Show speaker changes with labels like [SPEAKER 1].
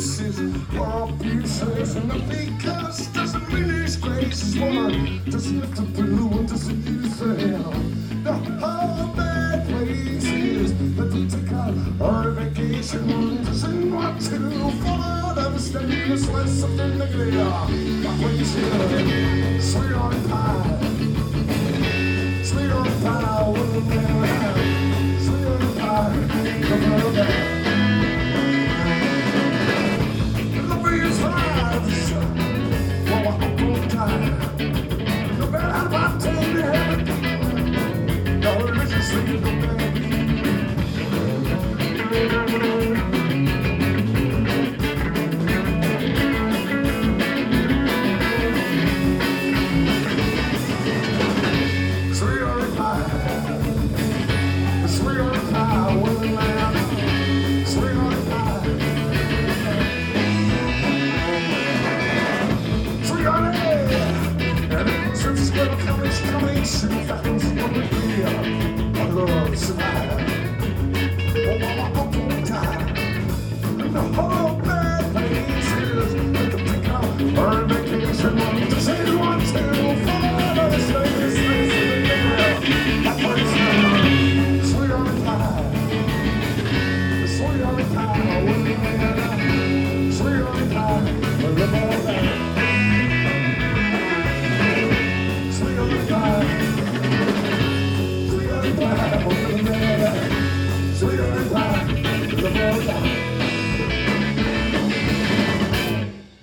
[SPEAKER 1] places, all pieces, and the because doesn't mean his grace is one. Doesn't have to do what does it use to him. The whole bad places, let them take out our vacation. Doesn't want to fall, understanding this lesson in the clear. My place here, sweetheart pie. Sweetheart pie, what a man. Sweetheart pie, come on back. The whole bad places, let them take out our vacation.